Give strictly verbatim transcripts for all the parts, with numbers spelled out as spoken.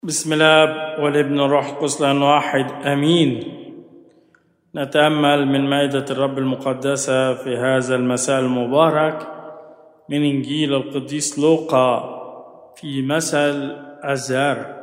بسم الله والابن والروح القدس لأن واحد أمين. نتأمل من مائدة الرب المقدسة في هذا المساء المبارك من إنجيل القديس لوقا في مثل الزارع.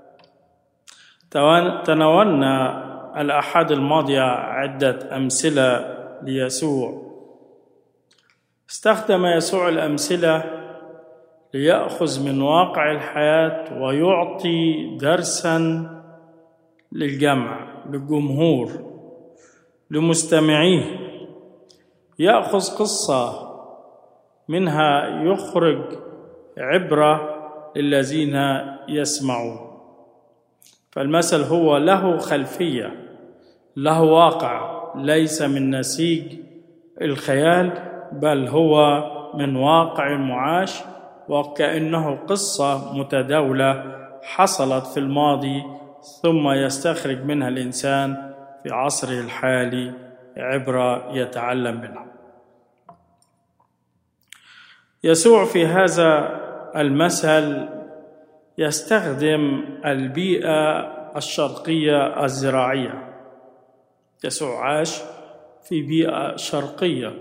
تناولنا الأحد الماضية عدة أمثلة ليسوع. استخدم يسوع الأمثلة ليأخذ من واقع الحياة ويعطي درساً للجمع، للجمهور، لمستمعيه. يأخذ قصة منها يخرج عبرة للذين يسمعون. فالمثل هو له خلفية، له واقع، ليس من نسيج الخيال، بل هو من واقع معاش، وكأنه قصة متداولة حصلت في الماضي ثم يستخرج منها الإنسان في عصره الحالي عبرة يتعلم منها. يسوع في هذا المثل يستخدم البيئة الشرقية الزراعية. يسوع عاش في بيئة شرقية،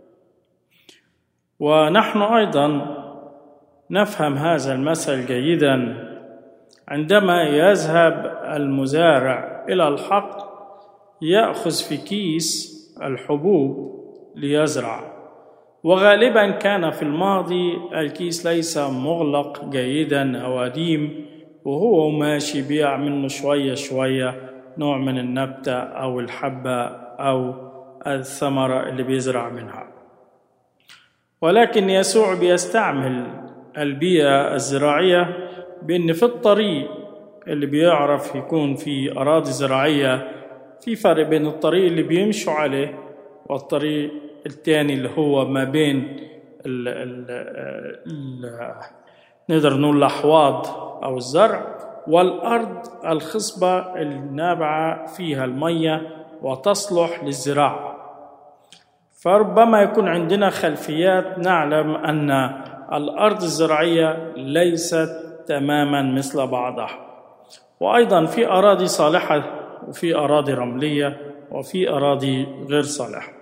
ونحن أيضاً نفهم هذا المثل جيداً عندما يذهب المزارع إلى الحقل يأخذ في كيس الحبوب ليزرع، وغالباً كان في الماضي الكيس ليس مغلق جيداً أو قديم، وهو ماشي بيع منه شوية شوية نوع من النبتة أو الحبة أو الثمرة اللي بيزرع منها. ولكن يسوع بيستعمل البيئة الزراعية بأن في الطريق اللي بيعرف يكون في أراضي زراعية في فرق بين الطريق اللي بيمشوا عليه والطريق الثاني اللي هو ما بين ال ال ال نقدر نقول الأحواض أو الزرع والأرض الخصبة النابعة فيها المية وتصلح للزراعة. فربما يكون عندنا خلفيات نعلم أن الأرض الزراعية ليست تماماً مثل بعضها، وأيضاً في أراضي صالحة وفي أراضي رملية وفي أراضي غير صالحة.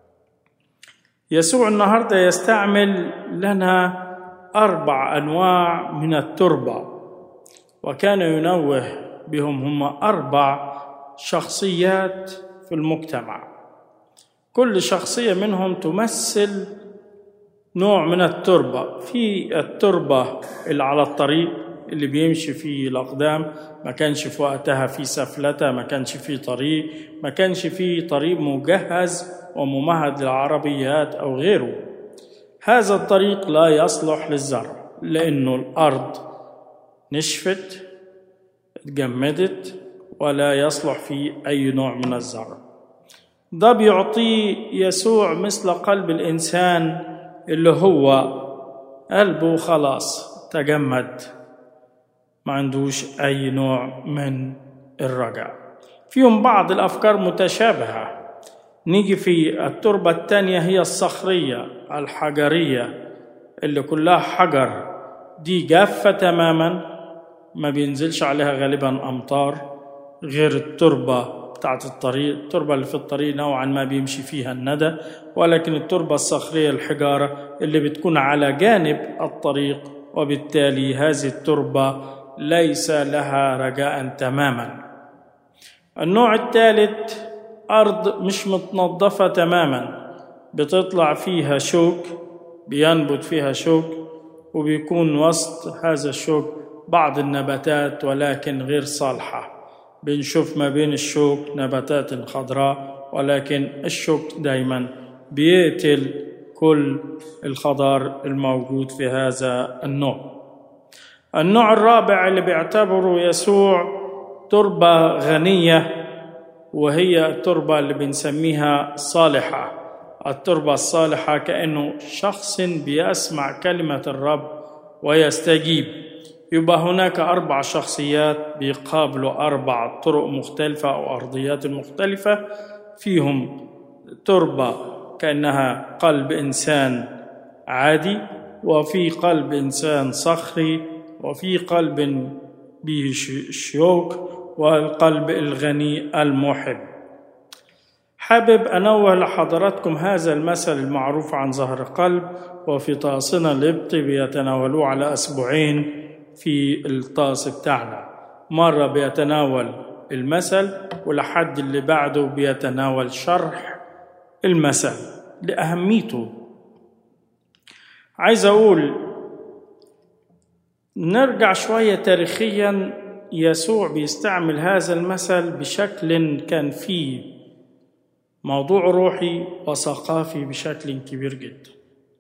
يسوع النهاردة يستعمل لنا أربع أنواع من التربة، وكان ينوه بهم هم أربع شخصيات في المجتمع. كل شخصية منهم تمثل نوع من التربة. في التربة اللي على الطريق اللي بيمشي فيه الأقدام، ما كانش في وقتها في سفلتة، ما كانش في طريق، ما كانش في طريق مجهز وممهد للعربيات أو غيره. هذا الطريق لا يصلح للزرع لأنه الأرض نشفت، اتجمدت، ولا يصلح فيه أي نوع من الزرع. ده بيعطيه يسوع مثل قلب الإنسان اللي هو قلبه خلاص تجمد، ما عندوش أي نوع من الرجاء. فيهم بعض الأفكار متشابهة. نيجي في التربة الثانية هي الصخرية الحجرية اللي كلها حجر، دي جافة تماما، ما بينزلش عليها غالبا أمطار، غير التربة بتاعت الطريق. التربة اللي في الطريق نوعا ما بيمشي فيها الندى، ولكن التربة الصخرية الحجارة اللي بتكون على جانب الطريق، وبالتالي هذه التربة ليس لها رجاء تماما. النوع الثالث أرض مش متنظفة تماما، بتطلع فيها شوك، بينبت فيها شوك، وبيكون وسط هذا الشوك بعض النباتات ولكن غير صالحة. بنشوف ما بين الشوك نباتات خضراء، ولكن الشوك دايما بيقتل كل الخضار الموجود في هذا النوع. النوع الرابع اللي بيعتبره يسوع تربة غنية، وهي التربة اللي بنسميها صالحة. التربة الصالحة كأنه شخص بيسمع كلمة الرب ويستجيب. يبقى هناك أربع شخصيات بيقابلوا أربع طرق مختلفة أو أرضيات مختلفة. فيهم تربة كأنها قلب إنسان عادي، وفي قلب إنسان صخري، وفي قلب به الشوك والقلب الغني المحب. حابب أنوه لحضراتكم هذا المثل المعروف عن ظهر قلب، وفي طاسنا القبطي بيتناولوه على أسبوعين في الطاس بتاعنا، مرة بيتناول المثل ولحد اللي بعده بيتناول شرح المثل لأهميته. عايز أقول نرجع شوية تاريخيا. يسوع بيستعمل هذا المثل بشكل كان فيه موضوع روحي وثقافي بشكل كبير جدا.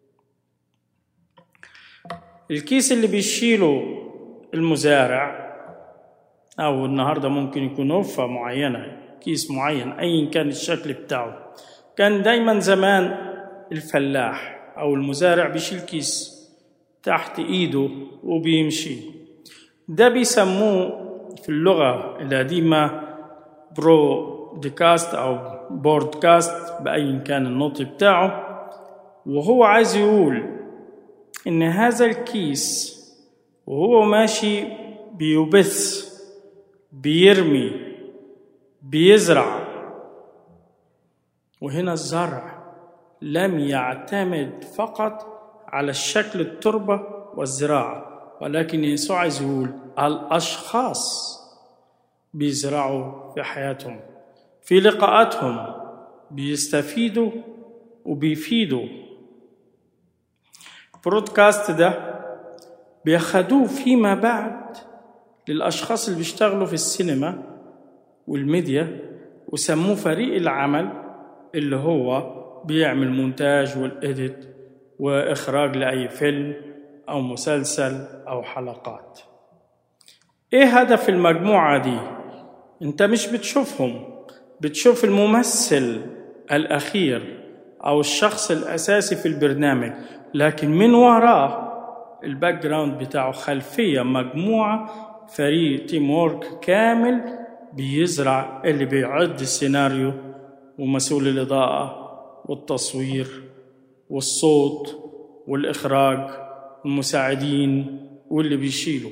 الكيس اللي بيشيله المزارع، أو النهاردة ممكن يكون وفة معينة، كيس معين أيا كان الشكل بتاعه، كان دايما زمان الفلاح أو المزارع بيشيل كيس تحت إيده وبيمشي. ده بيسموه في اللغة القديمة برودكاست أو بودكاست بأي كان النطق بتاعه، وهو عايز يقول إن هذا الكيس وهو ماشي بيبث، بيرمي، بيزرع. وهنا الزرع لم يعتمد فقط على الشكل التربة والزراعة، ولكن يسوع عايز يقول الأشخاص بيزرعوا في حياتهم، في لقاءاتهم بيستفيدوا وبيفيدوا. البرودكاست ده بياخدوه فيما بعد للأشخاص اللي بيشتغلوا في السينما والميديا، وسموه فريق العمل، اللي هو بيعمل مونتاج والإديت وإخراج لأي فيلم أو مسلسل أو حلقات. إيه هدف المجموعة دي؟ أنت مش بتشوفهم، بتشوف الممثل الأخير أو الشخص الأساسي في البرنامج، لكن من وراه الباك جراوند بتاعه خلفية، مجموعة، فريق، تيم وورك كامل بيزرع، اللي بيعد السيناريو ومسؤول الإضاءة والتصوير والصوت والإخراج والمساعدين واللي بيشيلوا.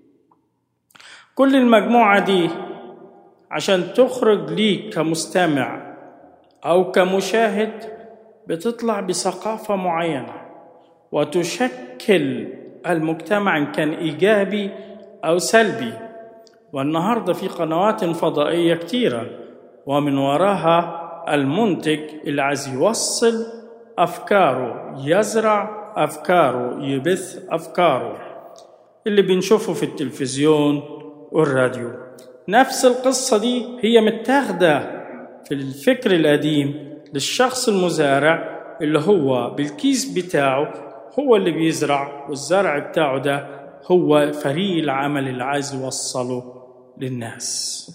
كل المجموعة دي عشان تخرج ليك كمستمع أو كمشاهد بتطلع بثقافة معينة وتشكل المجتمع إن كان إيجابي أو سلبي. والنهاردة في قنوات فضائية كتيرة، ومن وراها المنتج اللي عايز يوصل أفكاره، يزرع أفكاره، يبث أفكاره، اللي بنشوفه في التلفزيون والراديو. نفس القصة دي هي متاخدة في الفكر القديم للشخص المزارع، اللي هو بالكيس بتاعه هو اللي بيزرع، والزرع بتاعه ده هو فريق العمل اللي عايز يوصله للناس.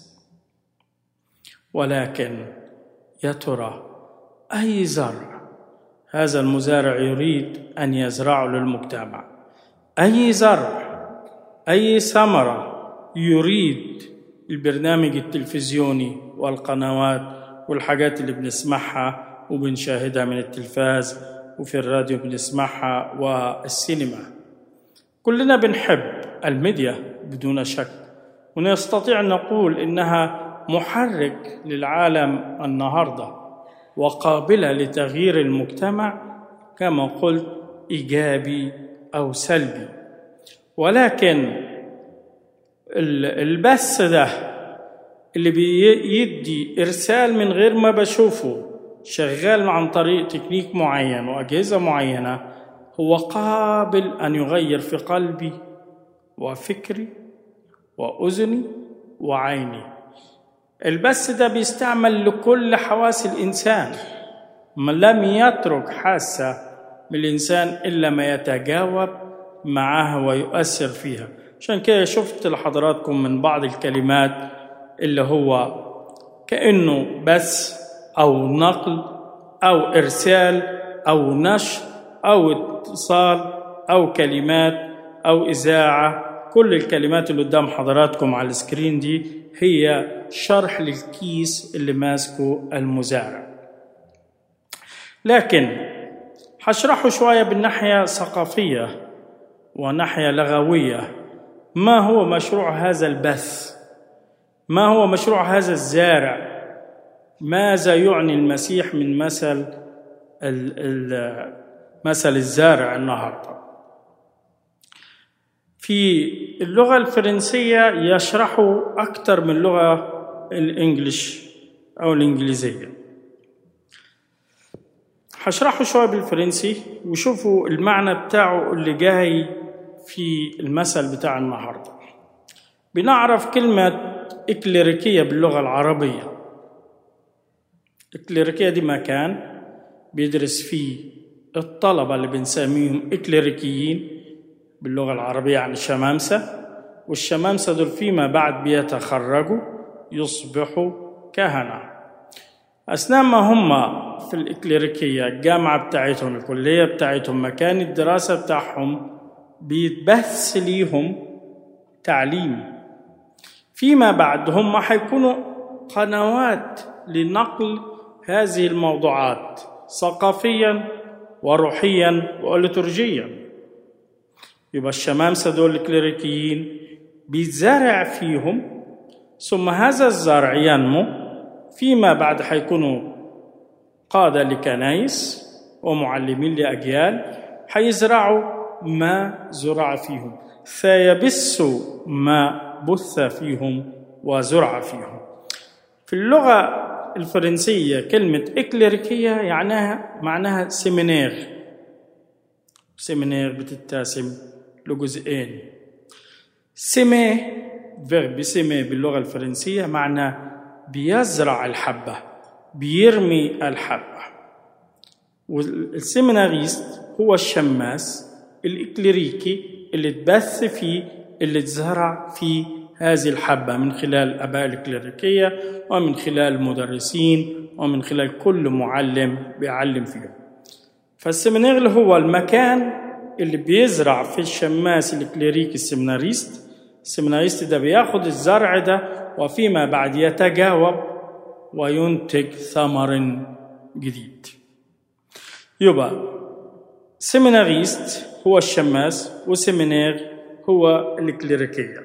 ولكن يا ترى أي زرع هذا المزارع يريد أن يزرعه للمجتمع؟ أي زرع، أي ثمرة يريد البرنامج التلفزيوني والقنوات والحاجات اللي بنسمعها وبنشاهدها من التلفاز وفي الراديو بنسمعها والسينما؟ كلنا بنحب الميديا بدون شك، ونستطيع نقول إنها محرك للعالم النهاردة وقابلة لتغيير المجتمع، كما قلت إيجابي أو سلبي. ولكن البث ده اللي بيدي إرسال من غير ما بشوفه، شغال عن طريق تكنيك معين وأجهزة معينة، هو قابل أن يغير في قلبي وفكري وأذني وعيني. البث ده بيستعمل لكل حواس الإنسان، ما لم يترك حاسة من الإنسان إلا ما يتجاوب معها ويؤثر فيها. عشان كده شفت لحضراتكم من بعض الكلمات اللي هو كأنه بث أو نقل أو إرسال أو نشر أو اتصال أو كلمات أو إذاعة. كل الكلمات اللي قدام حضراتكم على السكرين دي هي شرح للكيس اللي ماسكه المزارع. لكن هشرحه شوية بالناحية ثقافية وناحية لغوية ما هو مشروع هذا البث؟ ما هو مشروع هذا الزارع؟ ماذا يعني المسيح من مثل مثل الزارع النهارده؟ في اللغة الفرنسية يشرحوا أكثر من اللغة الإنجليش أو الإنجليزية. هشرحه شوية بالفرنسي وشوفوا المعنى بتاعه اللي جاي في المثل بتاع النهارده. بنعرف كلمة إكليريكية باللغة العربية. الإكليريكية دي مكان بيدرس فيه الطلبة اللي بنسميهم إكليريكيين باللغة العربية، يعني شمامسة، والشمامسة دول فيما بعد بيتخرجوا يصبحوا كهنة. أثناء ما هم في الإكليريكية الجامعة بتاعتهم، الكلية بتاعتهم، مكان الدراسة بتاعهم، بيتبث ليهم تعليم. فيما بعد هم حيكونوا قنوات لنقل هذه الموضوعات ثقافيا وروحيا وليتورجيا. يبقى الشمامسة دول الكليريكيين بيتزرع فيهم، ثم هذا الزرع ينمو، فيما بعد حيكونوا قادة لكنائس ومعلمين لأجيال، حيزرعوا ما زرع فيهم، فيبثوا ما بث فيهم وزرع فيهم. في اللغة الفرنسية كلمة إكليريكية يعنيها معناها سيمينير. سيمينير بتتقسم لجزئين. سيمي، فيرب سيمي باللغة الفرنسية معناه بيزرع الحبة، بيرمي الحبة. والسيميناريست هو الشماس الإكليريكي اللي تبث فيه، اللي تزرع فيه هذه الحبة من خلال أباء الإكليريكية ومن خلال المدرسين ومن خلال كل معلم بيعلم فيهم. فالسيمينار اللي هو المكان اللي بيزرع في الشماس الإكليريكي السيميناريست. السيميناريست ده بياخد الزرع ده وفيما بعد يتجاوب وينتج ثمر جديد. يبقى سيميناريست هو الشماس وسيمينار هو الإكليريكية.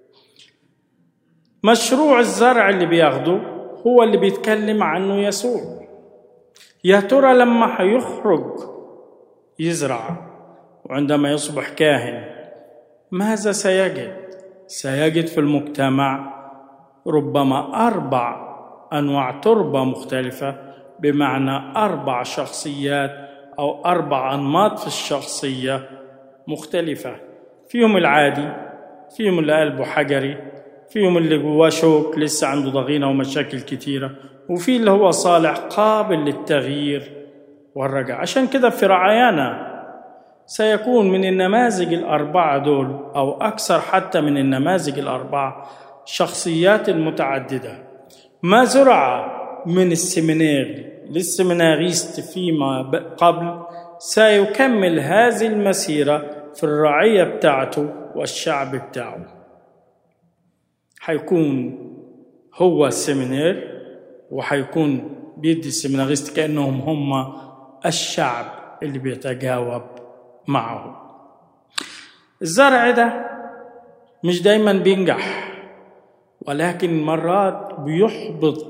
مشروع الزرع اللي بياخده هو اللي بيتكلم عنه يسوع. يا ترى لما هيخرج يزرع وعندما يصبح كاهن ماذا سيجد؟ سيجد في المجتمع ربما أربع أنواع تربة مختلفة، بمعنى أربع شخصيات أو أربع أنماط في الشخصية مختلفة. فيهم العادي، فيهم اللي قلبه حجري، فيهم اللي جواه شوك لسه عنده ضغينة ومشاكل كتيرة، وفي اللي هو صالح قابل للتغيير والرجع. عشان كده في رعايانا سيكون من النماذج الأربعة دول أو أكثر حتى من النماذج الأربعة شخصيات متعددة. ما زرع من السيمينار للسيميناريست فيما قبل سيكمل هذه المسيرة في الرعية بتاعته والشعب بتاعه. حيكون هو السيمينار وحيكون بيدي السيميناريست كأنهم هم الشعب اللي بيتجاوب معه. الزرع ده مش دايما بينجح، ولكن مرات بيحبط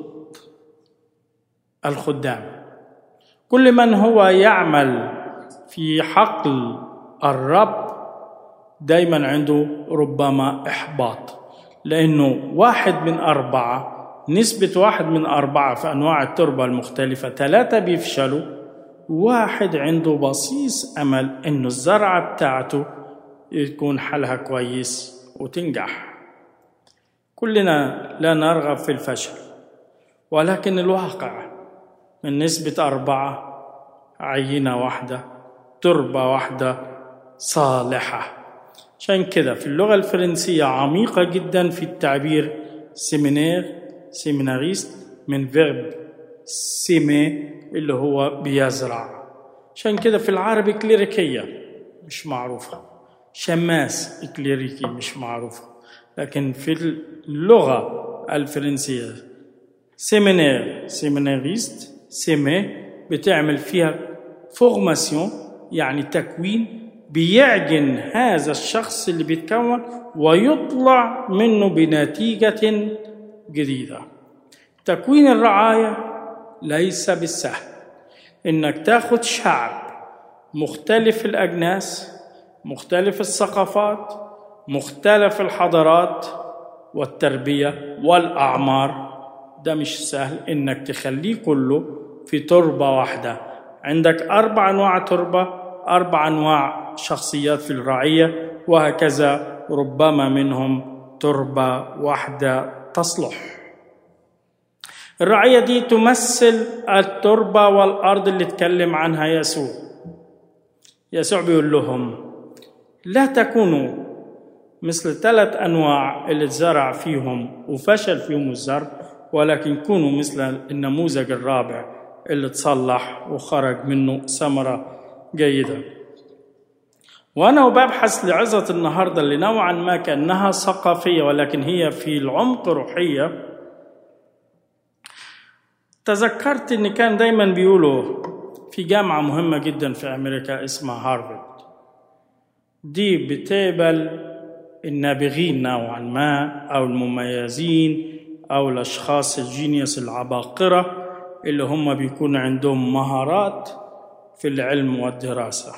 الخدام. كل من هو يعمل في حقل الرب دايما عنده ربما إحباط، لأنه واحد من أربعة، نسبة واحد من أربعة في أنواع التربة المختلفة، ثلاثة بيفشلوا، واحد عنده بصيص أمل إنه الزرعة بتاعته يكون حالها كويس وتنجح. كلنا لا نرغب في الفشل، ولكن الواقع من نسبة أربعة عينة واحدة، تربة واحدة صالحة. عشان كده في اللغة الفرنسية عميقة جدا في التعبير سيمينير، سيميناريست، من فيرب سيمي اللي هو بيزرع. عشان كده في العربي كليريكية مش معروفة، شماس إكليريكي مش معروفة، لكن في اللغة الفرنسية سيمينير، سيميناريست، سيمي بتعمل فيها فورماسيون، يعني تكوين، بيعجن هذا الشخص اللي بيتكون ويطلع منه بنتيجة جديدة. تكوين الرعاية ليس بالسهل، إنك تاخد شعب مختلف الأجناس، مختلف الثقافات، مختلف الحضارات والتربية والأعمار. ده مش سهل إنك تخليه كله في تربة واحدة. عندك أربع أنواع تربة، أربع أنواع شخصيات في الرعية، وهكذا ربما منهم تربة واحدة تصلح. الرعية دي تمثل التربة والأرض اللي اتكلم عنها يسوع. يسوع بيقول لهم لا تكونوا مثل ثلاث أنواع اللي اتزرع فيهم وفشل فيهم الزرع، ولكن كونوا مثل النموذج الرابع اللي تصلح وخرج منه ثمرة جيدة. وأنا وببحث لعظة النهاردة اللي نوعا ما كأنها ثقافية ولكن هي في العمق روحية، تذكرت إن كان دايما بيقولوا في جامعة مهمة جدا في أمريكا اسمها هارفارد، دي بتقبل النابغين نوعا ما أو المميزين أو الأشخاص الجينيوس العباقرة اللي هم بيكون عندهم مهارات في العلم والدراسة.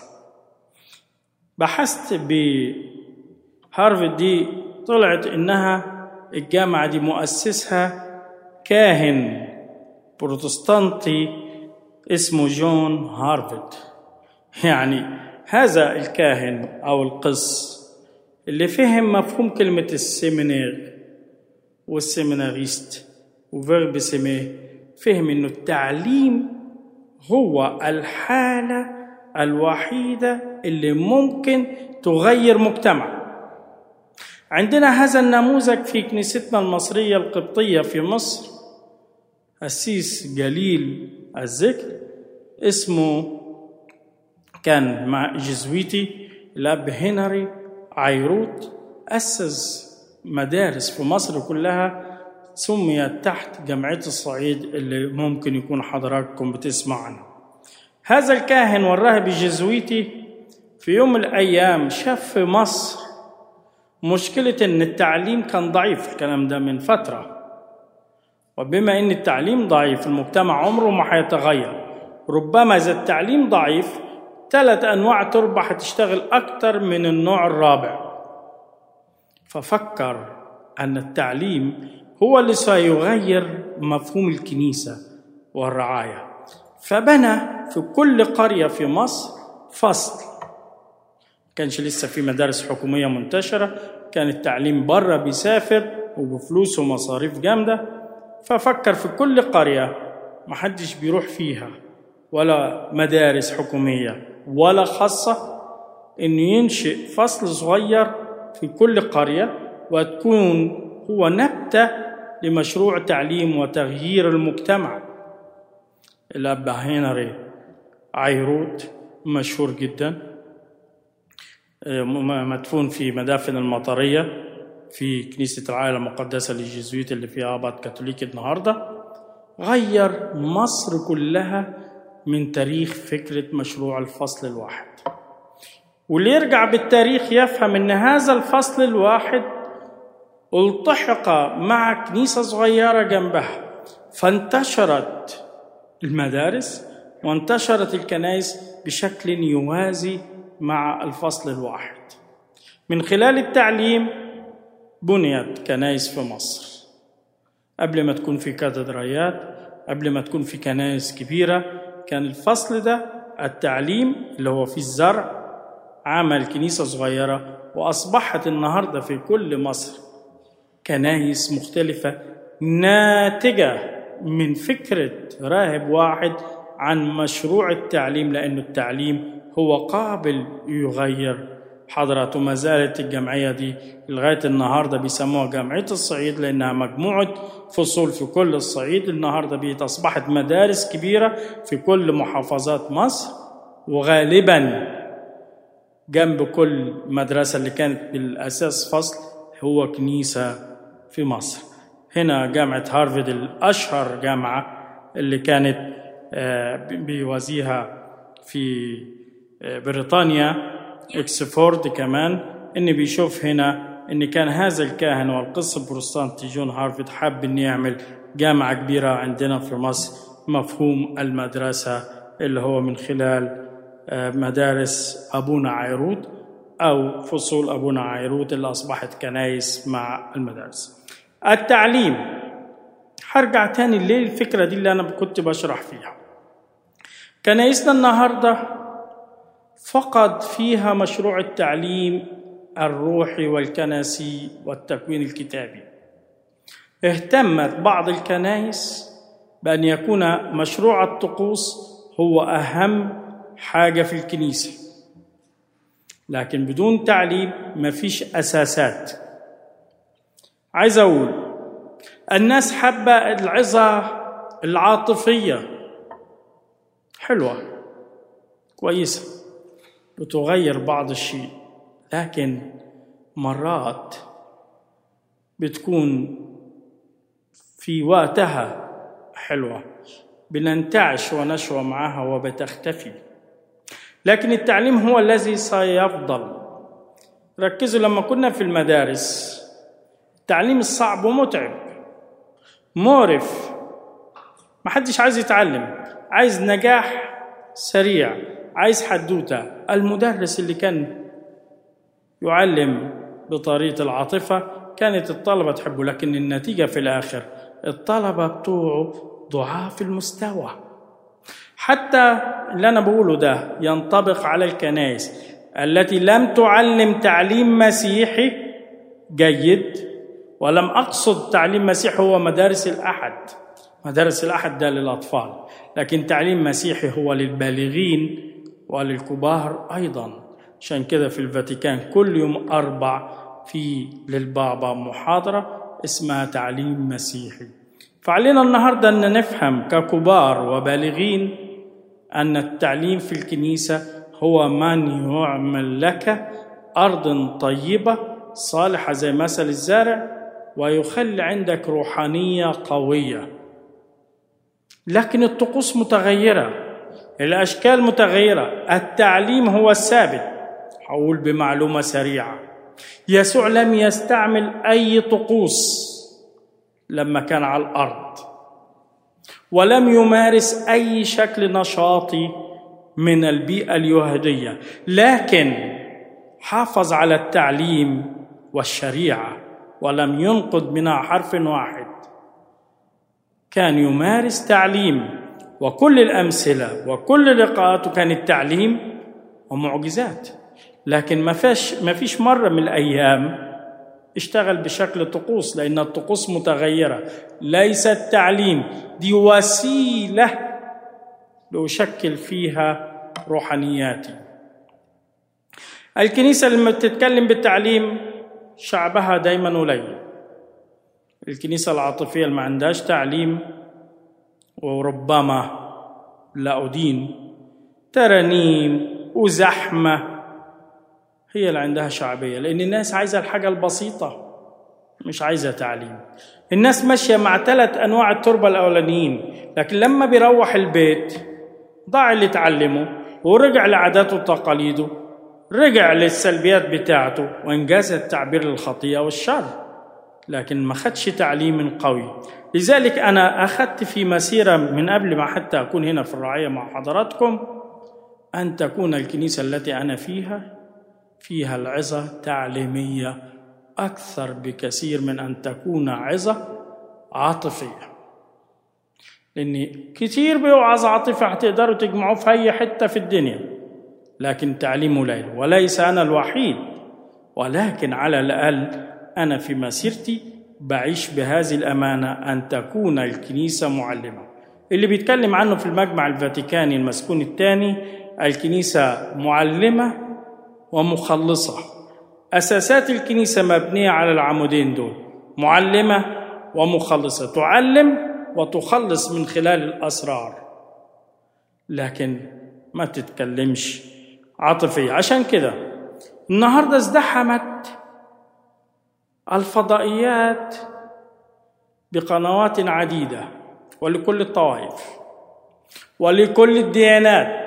بحثت بهارفارد دي، طلعت إنها الجامعة دي مؤسسها كاهن بروتستانتي اسمه جون هارفارد. يعني هذا الكاهن أو القس اللي فهم مفهوم كلمة السيمينير والسيميناريست وفيرب سيمي، فهم إنه التعليم هو الحالة الوحيدة اللي ممكن تغير مجتمع. عندنا هذا النموذج في كنيستنا المصرية القبطية في مصر، قسيس جليل الذكر اسمه كان مع جزويتي الأب هنري عيروت، أسس مدارس في مصر كلها سميت تحت جمعية الصعيد اللي ممكن يكون حضراتكم بتسمع عنها. هذا الكاهن والراهب الجزويتي في يوم من الأيام شاف في مصر مشكلة إن التعليم كان ضعيف. الكلام ده من فترة، وبما إن التعليم ضعيف المجتمع عمره ما هيتغير. ربما إذا التعليم ضعيف ثلاث أنواع تربة هتشتغل أكتر من النوع الرابع. ففكر أن التعليم هو اللي سيغير مفهوم الكنيسة والرعاية، فبنى في كل قرية في مصر فصل. كانش لسه في مدارس حكومية منتشرة، كان التعليم بره بيسافر وبفلوس ومصاريف جامدة. ففكر في كل قرية محدش بيروح فيها ولا مدارس حكومية ولا خاصة، إنه ينشئ فصل صغير في كل قرية وتكون هو نبتة لمشروع تعليم وتغيير المجتمع. الأب هنري عيروت مشهور جدا، مدفون في مدافن المطرية في كنيسة العائلة المقدسة للجزويت اللي فيها آباط كاثوليك النهاردة. غير مصر كلها من تاريخ فكرة مشروع الفصل الواحد. واللي يرجع بالتاريخ يفهم ان هذا الفصل الواحد التحق مع كنيسة صغيرة جنبها، فانتشرت المدارس وانتشرت الكنائس بشكل يوازي مع الفصل الواحد. من خلال التعليم بنيت كنائس في مصر قبل ما تكون في كاتدرائيات، قبل ما تكون في كنائس كبيرة. كان الفصل ده التعليم اللي هو في الزرع عمل كنيسة صغيرة، وأصبحت النهاردة في كل مصر كنائس مختلفة ناتجة من فكرة راهب واحد عن مشروع التعليم، لأن التعليم هو قابل يغير حضرته. ما زالت الجمعية دي لغاية النهاردة بيسموها جمعية الصعيد، لأنها مجموعة فصول في كل الصعيد. النهاردة بقت أصبحت مدارس كبيرة في كل محافظات مصر، وغالبا جنب كل مدرسة اللي كانت بالأساس فصل هو كنيسة في مصر. هنا جامعة هارفارد الأشهر جامعة اللي كانت بيوازيها في بريطانيا، إكسفورد كمان، إن بيشوف هنا إن كان هذا الكاهن والقس البروتستانتي جون هارفيد حاب إنه يعمل جامعة كبيرة عندنا في مصر، مفهوم المدرسة اللي هو من خلال مدارس أبونا عيروت أو فصول أبونا عيروت اللي أصبحت كنايس مع المدارس. التعليم، هرجع تاني ليه الفكرة دي اللي أنا كنت بشرح فيها. كنايسنا النهاردة فقد فيها مشروع التعليم الروحي والكنسي والتكوين الكتابي. اهتمت بعض الكنائس بأن يكون مشروع الطقوس هو أهم حاجة في الكنيسة، لكن بدون تعليم مفيش أساسات. عايز أقول الناس حابة العظة العاطفية، حلوة كويسة بتغير بعض الشيء، لكن مرات بتكون في وقتها حلوة بننتعش ونشوى معها وبتختفي، لكن التعليم هو الذي سيفضل. ركزوا لما كنا في المدارس، التعليم الصعب ومتعب مورف، محدش عايز يتعلم، عايز نجاح سريع، عايز حدوتة. المدرس اللي كان يعلم بطريقة العاطفة كانت الطلبة تحبه، لكن النتيجة في الآخر الطلبة بتوعه ضعاف المستوى. حتى اللي أنا بقوله ده ينطبق على الكنائس التي لم تعلم تعليم مسيحي جيد، ولم أقصد تعليم مسيحي هو مدارس الأحد، مدارس الأحد ده للأطفال، لكن تعليم مسيحي هو للبالغين وللكبار أيضا. عشان كده في الفاتيكان كل يوم أربع في للبابا محاضرة اسمها تعليم مسيحي. فعلينا النهاردة أن نفهم ككبار وبالغين أن التعليم في الكنيسة هو من يعمل لك أرض طيبة صالحة زي مثل الزارع، ويخلي عندك روحانية قوية. لكن الطقوس متغيرة، الأشكال متغيرة، التعليم هو الثابت. هقول بمعلومة سريعة، يسوع لم يستعمل أي طقوس لما كان على الأرض، ولم يمارس أي شكل نشاطي من البيئة اليهودية، لكن حافظ على التعليم والشريعة ولم ينقض منها حرف واحد. كان يمارس تعليم، وكل الأمثلة وكل لقاءاته كانت تعليم ومعجزات، لكن ما فيش ما فيش مرة من الأيام اشتغل بشكل طقوس، لأن الطقوس متغيرة، ليس التعليم دي وسيلة لأشكل فيها روحانياتي. الكنيسة لما بتتكلم بالتعليم شعبها دايما قليل. الكنيسة العاطفية اللي ما عندهاش تعليم، وربما لا أدين، ترانيم وزحمة، هي اللي عندها شعبية، لأن الناس عايزة الحاجة البسيطة مش عايزة تعليم. الناس ماشية مع ثلاث أنواع التربة الأولانيين، لكن لما بيروح البيت ضاع اللي تعلمه ورجع لعاداته وتقاليده، رجع للسلبيات بتاعته وانجاز التعبير للخطيئة والشر، لكن ما خدش تعليم قوي. لذلك أنا أخذت في مسيرة من قبل ما حتى أكون هنا في الرعاية مع حضراتكم أن تكون الكنيسة التي أنا فيها فيها العظة تعليمية أكثر بكثير من أن تكون عظة عاطفية، لأن كتير بيوعظ عاطفة هتقدروا تجمعوه في أي حتة في الدنيا، لكن تعليمه ليل. وليس أنا الوحيد، ولكن على الأقل أنا في مسيرتي بعيش بهذه الأمانة أن تكون الكنيسة معلمة. اللي بيتكلم عنه في المجمع الفاتيكاني المسكون الثاني، الكنيسة معلمة ومخلصة. أساسات الكنيسة مبنية على العمودين دول، معلمة ومخلصة، تعلم وتخلص من خلال الأسرار، لكن ما تتكلمش عاطفية. عشان كده النهاردة ازدحمت الفضائيات بقنوات عديدة، ولكل الطوائف ولكل الديانات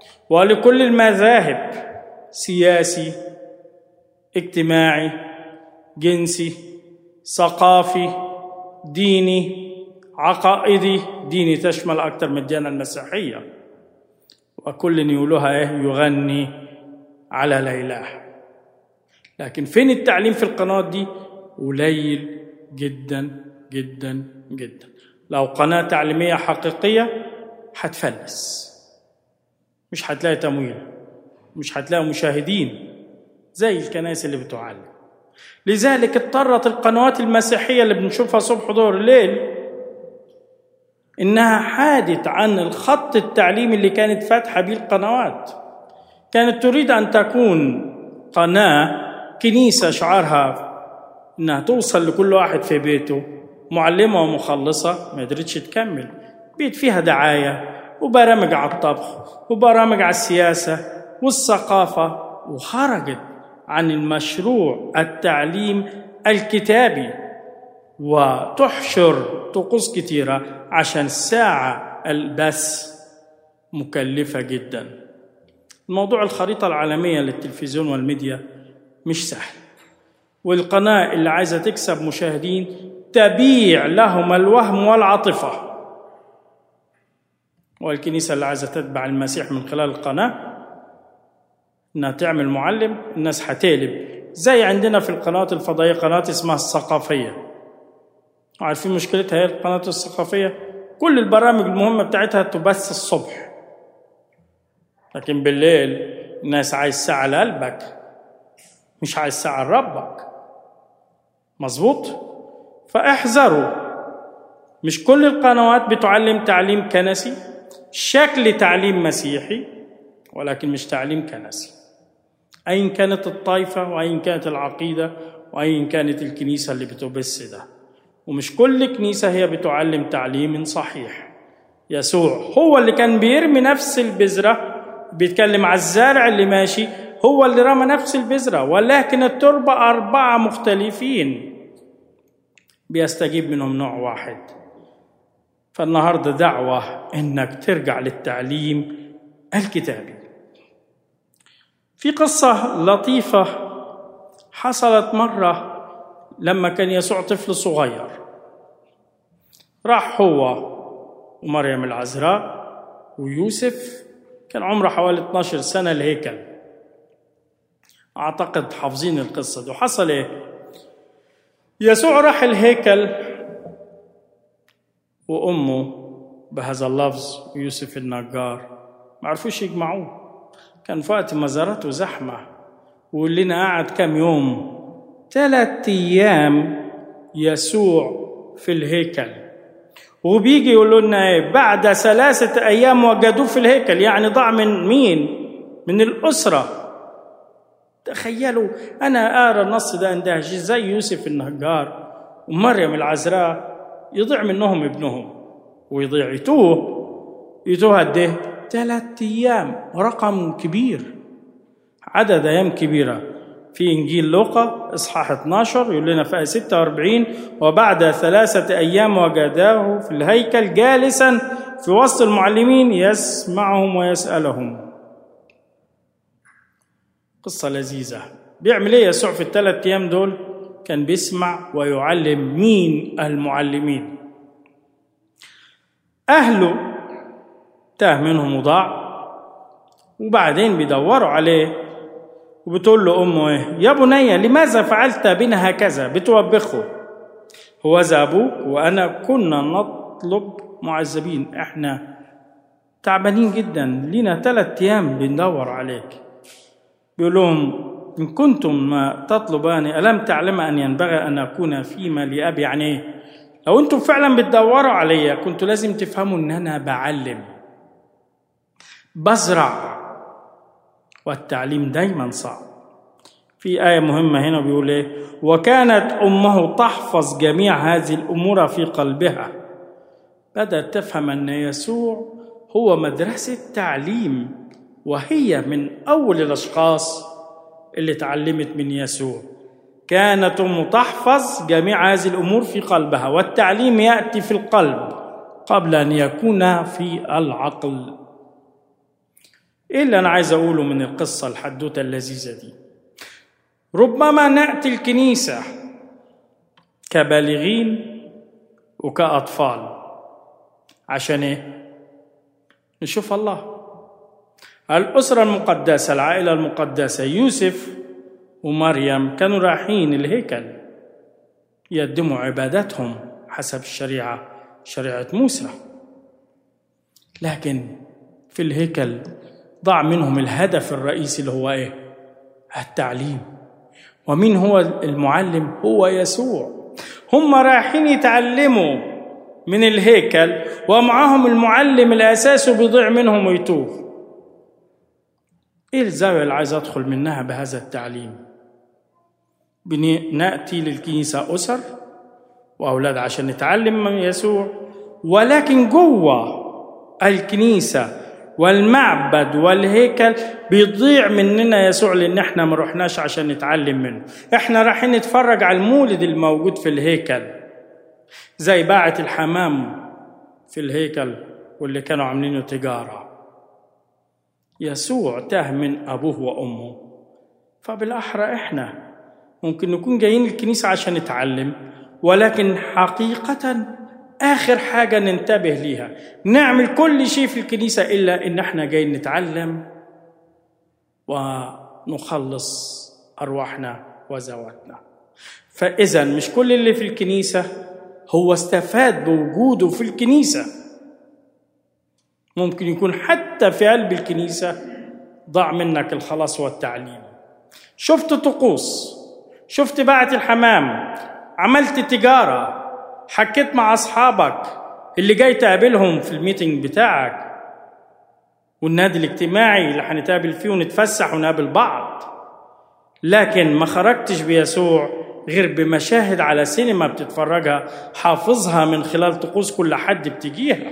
ولكل المذاهب، سياسي، اجتماعي، جنسي، ثقافي، ديني، عقائدي. ديني تشمل أكثر من الديانة المسيحية، وكل يقولها إيه يغني على لا إله. لكن فين التعليم في القنوات دي؟ قليل جدا جدا جدا. لو قناة تعليمية حقيقية هتفلس، مش هتلاقي تمويل، مش هتلاقي مشاهدين زي الكنائس اللي بتعلم. لذلك اضطرت القنوات المسيحية اللي بنشوفها صبح ظهر ليل إنها حادت عن الخط التعليمي اللي كانت فاتحة به القنوات. كانت تريد أن تكون قناة كنيسة شعارها إنها توصل لكل واحد في بيته، معلمة ومخلصة، ما قدرتش تكمل. بيت فيها دعاية وبرامج على الطبخ وبرامج على السياسة والثقافة، وخرجت عن المشروع التعليم الكتابي، وتحشر طقوس كتيرة عشان ساعة البث مكلفة جدا. الموضوع الخريطة العالمية للتلفزيون والميديا مش سهل، والقناة اللي عايزة تكسب مشاهدين تبيع لهم الوهم والعاطفة، والكنيسة اللي عايزة تتبع المسيح من خلال القناة إنها تعمل معلم، الناس هتقلب. زي عندنا في القنوات الفضائية قناة اسمها الثقافية، عارفين مشكلتها هي القناة الثقافية؟ كل البرامج المهمة بتاعتها تبث الصبح، لكن بالليل الناس عايز ساعة لقلبك، مش عايز ساعة لربك. مظبوط؟ فاحذروا، مش كل القنوات بتعلم تعليم كنسي، شكل تعليم مسيحي ولكن مش تعليم كنسي، أين كانت الطائفة وأين كانت العقيدة وأين كانت الكنيسة اللي بتبث ده. ومش كل كنيسة هي بتعلم تعليم صحيح. يسوع هو اللي كان بيرمي نفس البذرة، بيتكلم على الزارع اللي ماشي، هو اللي رمى نفس البذرة، ولكن التربة أربعة مختلفين بيستجيب منهم نوع واحد. فالنهاردة دعوة إنك ترجع للتعليم الكتابي. في قصة لطيفة حصلت مرة لما كان يسوع طفل صغير، راح هو ومريم العذراء ويوسف، كان عمره حوالي اثناشر سنة، الهيكل. أعتقد حافظين القصة دي. وحصل إيه؟ يسوع راح الهيكل وأمه بهذا اللفظ ويوسف النجار ما عرفوش يجمعوه، كان في وقت ما زارته زحمة، وقال لنا قعد كم يوم؟ ثلاث أيام يسوع في الهيكل. وبيجي يقولوا لنا إيه؟ بعد ثلاثة أيام وجدوه في الهيكل، يعني ضاع من مين؟ من الأسرة. تخيلوا، أنا أرى النص ده اندهش، زي يوسف النجار ومريم العذراء يضيع منهم ابنهم ويضيع يتوه يتوه قد ثلاث أيام، رقم كبير، عدد أيام كبيرة. في إنجيل لوقا إصحاح اثناشر يقول لنا في آية ستة وأربعين: وبعد ثلاثة أيام وجداه في الهيكل جالسا في وسط المعلمين يسمعهم ويسألهم. قصة لذيذة. بيعمل إيه يسوع في الثلاث أيام دول؟ كان بيسمع ويعلم. مين المعلمين؟ أهله تاه منهم وضاع، وبعدين بيدوروا عليه، وبتقول له أمه إيه؟ يا بني لماذا فعلت بنا هكذا؟ بتوبخه. هو ذا أبوك وأنا كنا نطلب معذبين، إحنا تعبانين جدا، لنا ثلاث أيام بندور عليك. بيقول لهم: إن كنتم ما تطلباني ألم تعلم أن ينبغي أن أكون فيما لأبي؟ يعني إيه؟ لو أنتم فعلا بتدوروا عليا كنتوا لازم تفهموا أن أنا بعلم، بزرع، والتعليم دايما صعب. في آية مهمة هنا بيقول إيه؟ وكانت أمه تحفظ جميع هذه الأمور في قلبها. بدأت تفهم أن يسوع هو مدرسة تعليم، وهي من أول الأشخاص اللي تعلمت من يسوع. كانت أمه تحفظ جميع هذه الأمور في قلبها، والتعليم يأتي في القلب قبل أن يكون في العقل. إيه اللي أنا عايز أقوله من القصة الحدوتة اللذيذة دي؟ ربما نأتي الكنيسة كبالغين وكأطفال. عشان إيه؟ نشوف الله. الأسرة المقدسة، العائلة المقدسة، يوسف ومريم كانوا رايحين الهيكل يقدموا عباداتهم حسب الشريعة، شريعة موسى، لكن في الهيكل ضاع منهم الهدف الرئيسي اللي هو إيه؟ التعليم. ومين هو المعلم؟ هو يسوع. هم رايحين يتعلموا من الهيكل ومعهم المعلم الأساسي بيضيع منهم ويتوه. إيه الزاوية اللي عايز أدخل منها بهذا التعليم؟ نأتي للكنيسة أسر وأولاد عشان نتعلم من يسوع، ولكن جوه الكنيسة والمعبد والهيكل بيضيع مننا يسوع، لأن احنا ما رحناش عشان نتعلم منه. احنا رايحين نتفرج على المولد الموجود في الهيكل، زي باعة الحمام في الهيكل واللي كانوا عاملينه تجارة. يسوع تاه من أبوه وأمه، فبالأحرى إحنا ممكن نكون جايين الكنيسة عشان نتعلم، ولكن حقيقة آخر حاجة ننتبه ليها نعمل كل شيء في الكنيسة إلا إن إحنا جايين نتعلم ونخلص أرواحنا وذواتنا. فإذا مش كل اللي في الكنيسة هو استفاد بوجوده في الكنيسة، ممكن يكون حتى في قلب الكنيسة ضاع منك الخلاص والتعليم. شفت طقوس، شفت باعة الحمام، عملت تجارة، حكيت مع أصحابك اللي جاي تقابلهم في الميتنج بتاعك والنادي الاجتماعي اللي هنتقابل فيه ونتفسح ونقابل بعض، لكن ما خرجتش بيسوع غير بمشاهد على سينما بتتفرجها حافظها من خلال طقوس كل حد بتجيها.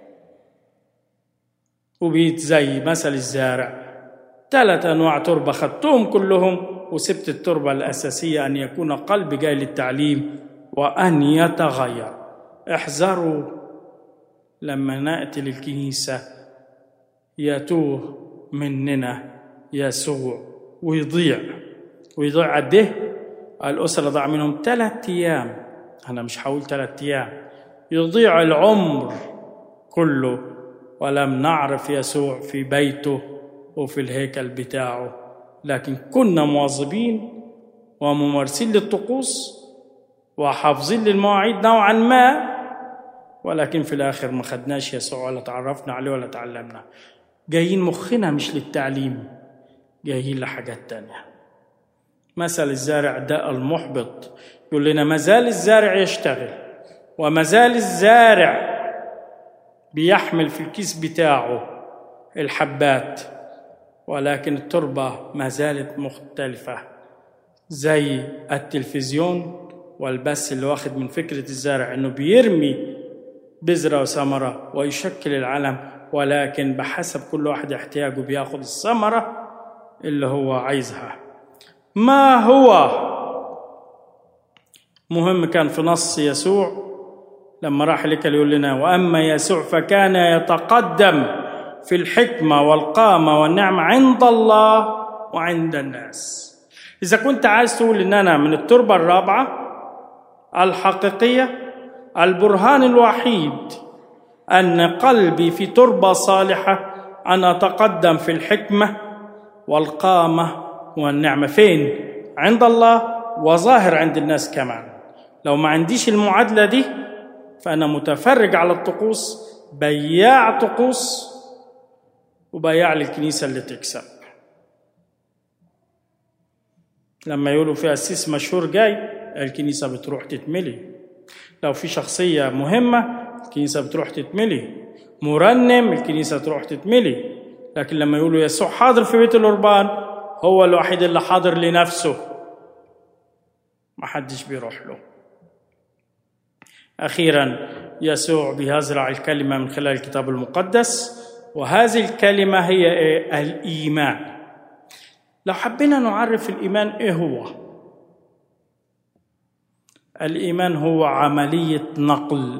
وبيت زي مثل الزارع، ثلاث أنواع تربة خدتهم كلهم وسبت التربة الأساسية أن يكون قلب جاي للتعليم وأن يتغير. احذروا لما نأتي للكنيسة يتوه مننا يسوع ويضيع ويضيع قد إيه؟ الأسرة ضاع منهم ثلاث أيام، أنا مش هقول ثلاث أيام، يضيع العمر كله ولم نعرف يسوع في بيته وفي الهيكل بتاعه. لكن كنا مواظبين وممارسين للطقوس وحافظين للمواعيد نوعا ما، ولكن في الآخر ما خدناش يسوع ولا تعرفنا عليه ولا تعلمنا. جايين مخنا مش للتعليم، جايين لحاجات تانية. مثل الزارع ده المحبط يقول لنا ما زال الزارع يشتغل وما زال الزارع بيحمل في الكيس بتاعه الحبات، ولكن التربة ما زالت مختلفة، زي التلفزيون والبث اللي واخد من فكرة الزارع انه بيرمي بذرة وثمرة ويشكل العالم، ولكن بحسب كل واحد احتياجه بياخد الثمرة اللي هو عايزها. ما هو مهم كان في نص يسوع لما راح لك يقول لنا وأما يسوع فكان يتقدم في الحكمة والقامة والنعمة عند الله وعند الناس. إذا كنت عايز تقول إن أنا من التربة الرابعة الحقيقية، البرهان الوحيد أن قلبي في تربة صالحة أن أتقدم في الحكمة والقامة والنعمة. فين؟ عند الله وظاهر عند الناس كمان. لو ما عنديش المعادلة دي فأنا متفرج على الطقوس، بياع طقوس وبياع للكنيسة اللي تكسب. لما يقولوا في أسيس مشهور جاي الكنيسة بتروح تتملي، لو في شخصية مهمة الكنيسة بتروح تتملي، مرنم الكنيسة تروح تتملي. لكن لما يقولوا يسوع حاضر في بيت القربان هو الوحيد اللي حاضر لنفسه، ما حدش بيروح له. أخيرا يسوع بيزرع الكلمة من خلال الكتاب المقدس، وهذه الكلمة هي إيه؟ الإيمان. لو حبينا نعرف الإيمان إيه هو؟ الإيمان هو عملية نقل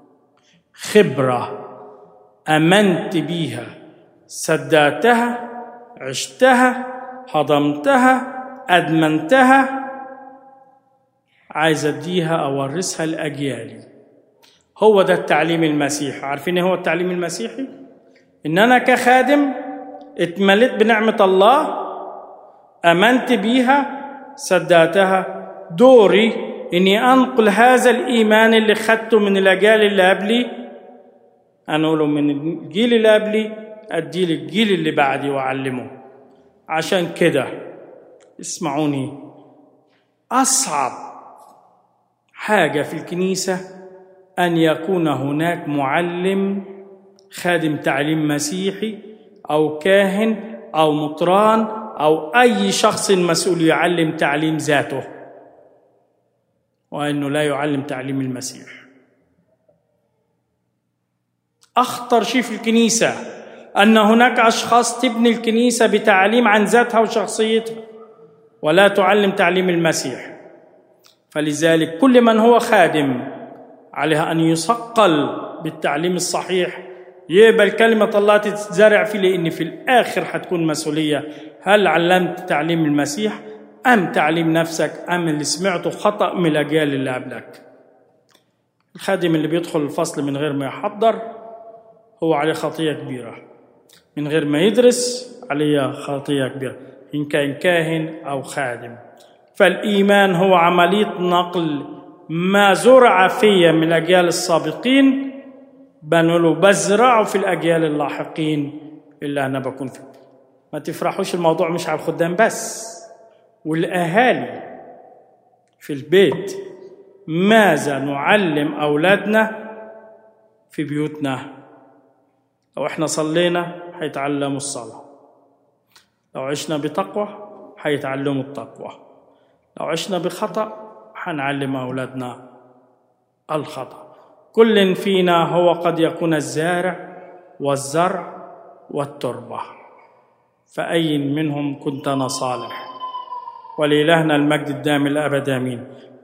خبرة أمنت بيها، صدقتها، عشتها، هضمتها، أدمنتها عايز أديها أورثها لأجيالي. هو ده التعليم المسيحي. عارفين إيه هو التعليم المسيحي؟ إن أنا كخادم اتمليت بنعمة الله، آمنت بيها، صدقتها، دوري إني أنقل هذا الإيمان اللي خدته من الأجيال اللي قبلي، أنقله من الجيل اللي قبلي أديه للجيل اللي بعدي وأعلمه. عشان كده اسمعوني، أصعب حاجة في الكنيسة أن يكون هناك معلم خادم تعليم مسيحي أو كاهن أو مطران أو أي شخص مسؤول يعلم تعليم ذاته، وأنه لا يعلم تعليم المسيح. أخطر شيء في الكنيسة أن هناك أشخاص تبني الكنيسة بتعليم عن ذاتها وشخصيتها ولا تعلم تعليم المسيح. فلذلك كل من هو خادم عليه أن يصقل بالتعليم الصحيح، يقبل كلمة الله تتزرع فيه، لأن في الآخر حتكون مسؤولية هل علمت تعليم المسيح أم تعليم نفسك أم اللي سمعته خطأ من الأجيال اللي قبلك. الخادم اللي بيدخل الفصل من غير ما يحضر هو عليه خطية كبيرة، من غير ما يدرس عليه خطية كبيرة، إن كان كاهن أو خادم. فالإيمان هو عملية نقل ما زرع فيه من الأجيال السابقين، بنقوله بزرعه في الأجيال اللاحقين اللي أنا بكون فيه. ما تفرحوش، الموضوع مش على الخدام بس، والأهالي في البيت. ماذا نعلم أولادنا في بيوتنا؟ لو احنا صلينا هيتعلموا الصلاة، لو عشنا بتقوى هيتعلموا التقوى، لو عشنا بخطأ هنعلم أولادنا الخطأ. كل فينا هو قد يكون الزارع والزرع والتربة، فأي منهم كنت أنا صالح. ولإلهنا المجد الدائم الأبد آمين.